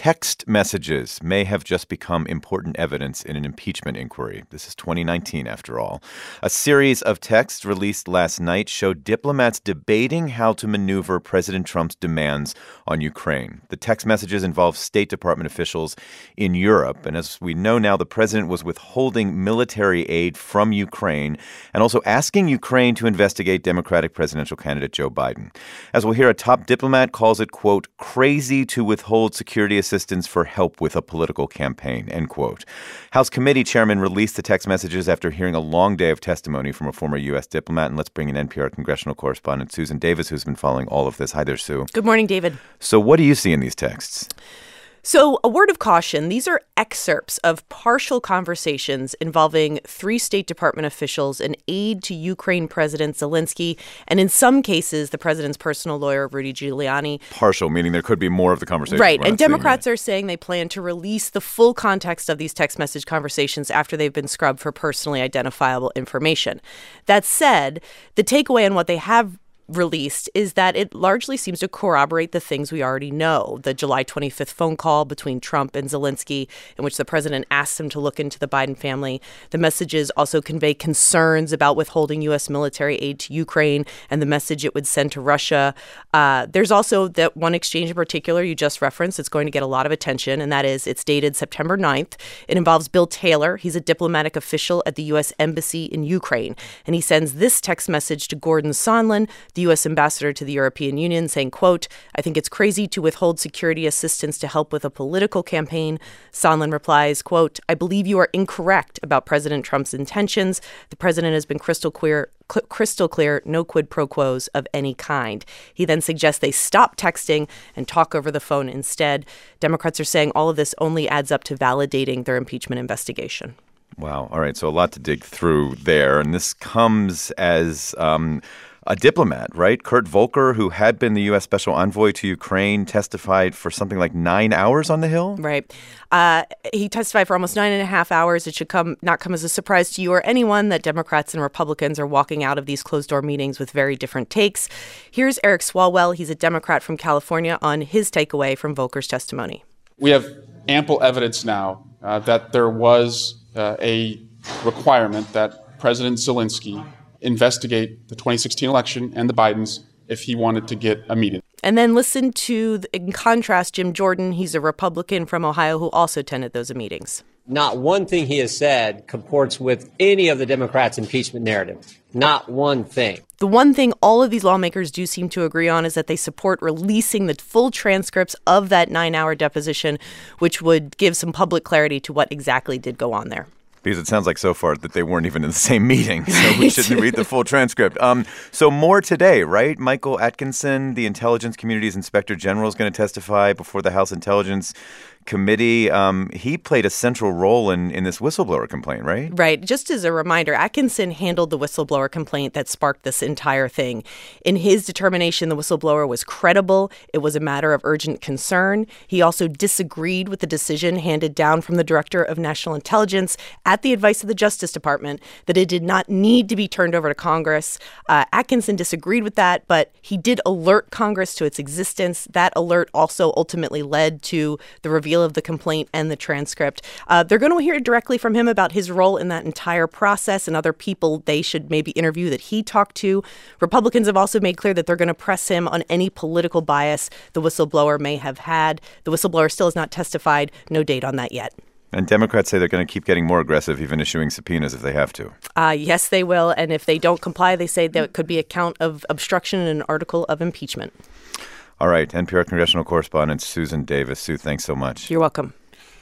text messages may have just become important evidence in an impeachment inquiry. This is 2019, after all. A series of texts released last night showed diplomats debating how to maneuver President Trump's demands on Ukraine. The text messages involve State Department officials in Europe. And as we know now, the president was withholding military aid from Ukraine and also asking Ukraine to investigate Democratic presidential candidate Joe Biden. As we'll hear, a top diplomat calls it, quote, crazy to withhold security assistance for help with a political campaign, end quote. House committee chairman released the text messages after hearing a long day of testimony from a former U.S. diplomat. And let's bring in NPR congressional correspondent Susan Davis, who's been following all of this. Hi there, Sue. Good morning, David. So what do you see in these texts? So a word of caution, these are excerpts of partial conversations involving 3 State Department officials, an aide to Ukraine President Zelensky, and in some cases, the president's personal lawyer, Rudy Giuliani. Partial, meaning there could be more of the conversation. Right, and Democrats are saying they plan to release the full context of these text message conversations after they've been scrubbed for personally identifiable information. That said, the takeaway on what they have released is that it largely seems to corroborate the things we already know. The July 25th phone call between Trump and Zelensky, in which the president asked him to look into the Biden family. The messages also convey concerns about withholding U.S. military aid to Ukraine and the message it would send to Russia. There's also that one exchange in particular you just referenced. It's going to get a lot of attention, and that is it's dated September 9th. It involves Bill Taylor. He's a diplomatic official at the U.S. Embassy in Ukraine, and he sends this text message to Gordon Sondland, the U.S. ambassador to the European Union, saying, quote, I think it's crazy to withhold security assistance to help with a political campaign. Sondland replies, quote, I believe you are incorrect about President Trump's intentions. The president has been crystal clear, no quid pro quos of any kind. He then suggests they stop texting and talk over the phone instead. Democrats are saying all of this only adds up to validating their impeachment investigation. Wow. All right. So a lot to dig through there. And this comes as a diplomat, right? Kurt Volker, who had been the U.S. Special Envoy to Ukraine, testified for something like 9 hours on the Hill? Right. He testified for almost 9.5 hours. It should not come as a surprise to you or anyone that Democrats and Republicans are walking out of these closed-door meetings with very different takes. Here's Eric Swalwell. He's a Democrat from California on his takeaway from Volker's testimony. We have ample evidence now that there was a requirement that President Zelensky investigate the 2016 election and the Bidens if he wanted to get a meeting. And then listen to, in contrast, Jim Jordan. He's a Republican from Ohio who also attended those meetings. Not one thing he has said comports with any of the Democrats' impeachment narrative. Not one thing. The one thing all of these lawmakers do seem to agree on is that they support releasing the full transcripts of that 9-hour deposition, which would give some public clarity to what exactly did go on there. Because it sounds like so far that they weren't even in the same meeting, so we shouldn't read the full transcript. So more today, right? Michael Atkinson, the Intelligence Community's Inspector General, is going to testify before the House Intelligence Committee. He played a central role in this whistleblower complaint, right? Right. Just as a reminder, Atkinson handled the whistleblower complaint that sparked this entire thing. In his determination, the whistleblower was credible. It was a matter of urgent concern. He also disagreed with the decision handed down from the Director of National Intelligence at the advice of the Justice Department that it did not need to be turned over to Congress. Atkinson disagreed with that, but he did alert Congress to its existence. That alert also ultimately led to the reveal of the complaint and the transcript. They're going to hear directly from him about his role in that entire process and other people they should maybe interview that he talked to. Republicans have also made clear that they're going to press him on any political bias the whistleblower may have had. The whistleblower still has not testified. No date on that yet. And Democrats say they're going to keep getting more aggressive, even issuing subpoenas if they have to. Yes, they will. And if they don't comply, they say that it could be a count of obstruction in an article of impeachment. All right. NPR congressional correspondent Susan Davis. Sue, thanks so much. You're welcome.